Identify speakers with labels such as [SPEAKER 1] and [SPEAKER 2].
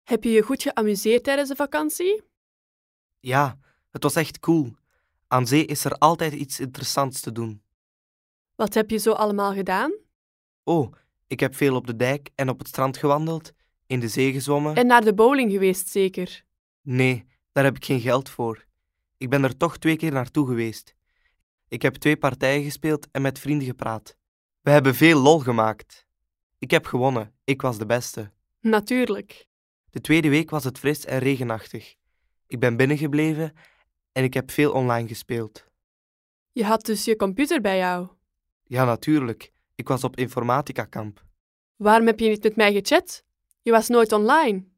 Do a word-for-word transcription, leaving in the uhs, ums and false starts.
[SPEAKER 1] Heb je je goed geamuseerd tijdens de vakantie?
[SPEAKER 2] Ja, het was echt cool. Aan zee is er altijd iets interessants te doen.
[SPEAKER 1] Wat heb je zo allemaal gedaan?
[SPEAKER 2] Oh, ik heb veel op de dijk en op het strand gewandeld, in de zee gezwommen.
[SPEAKER 1] En naar de bowling geweest, zeker?
[SPEAKER 2] Nee, daar heb ik geen geld voor. Ik ben er toch twee keer naartoe geweest. Ik heb twee partijen gespeeld en met vrienden gepraat. We hebben veel lol gemaakt. Ik heb gewonnen, ik was de beste.
[SPEAKER 1] Natuurlijk.
[SPEAKER 2] De tweede week was het fris en regenachtig. Ik ben binnengebleven en ik heb veel online gespeeld.
[SPEAKER 1] Je had dus je computer bij jou.
[SPEAKER 2] Ja, natuurlijk. Ik was op informatica-kamp.
[SPEAKER 1] Waarom heb je niet met mij gechat? Je was nooit online.